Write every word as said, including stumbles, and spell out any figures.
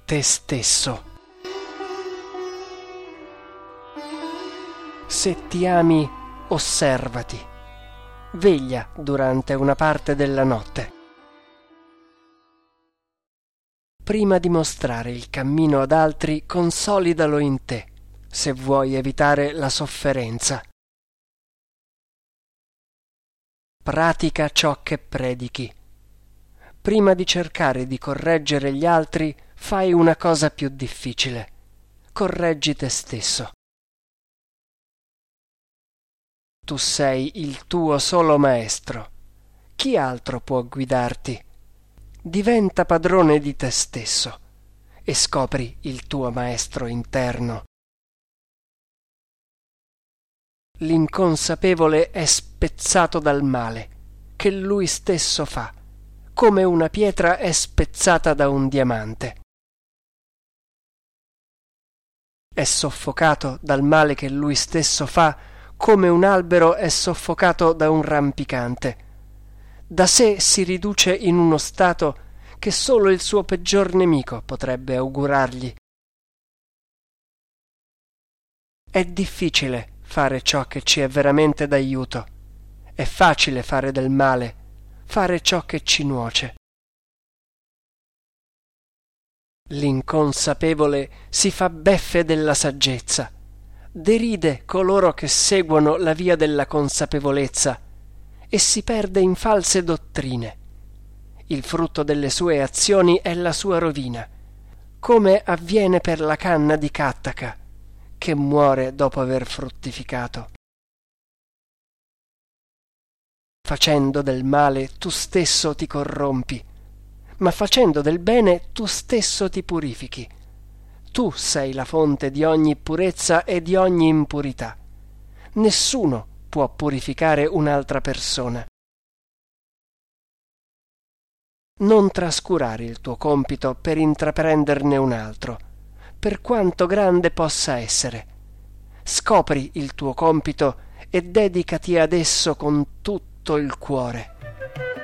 te stesso. Se ti ami, osservati. Veglia durante una parte della notte. Prima di mostrare il cammino ad altri, consolidalo in te, se vuoi evitare la sofferenza. Pratica ciò che predichi. Prima di cercare di correggere gli altri, fai una cosa più difficile. Correggi te stesso. Tu sei il tuo solo maestro. Chi altro può guidarti? Diventa padrone di te stesso e scopri il tuo maestro interno. L'inconsapevole è spezzato dal male che lui stesso fa, come una pietra è spezzata da un diamante. È soffocato dal male che lui stesso fa, come un albero è soffocato da un rampicante. Da sé si riduce in uno stato che solo il suo peggior nemico potrebbe augurargli. È difficile fare ciò che ci è veramente d'aiuto. È facile fare del male, fare ciò che ci nuoce. L'inconsapevole si fa beffe della saggezza, deride coloro che seguono la via della consapevolezza e si perde in false dottrine. Il frutto delle sue azioni è la sua rovina, come avviene per la canna di Kattaka, che muore dopo aver fruttificato. Facendo del male tu stesso ti corrompi, ma facendo del bene tu stesso ti purifichi. Tu sei la fonte di ogni purezza e di ogni impurità. Nessuno può purificare un'altra persona. Non trascurare il tuo compito per intraprenderne un altro, per quanto grande possa essere. Scopri il tuo compito e dedicati ad esso con tutto il cuore.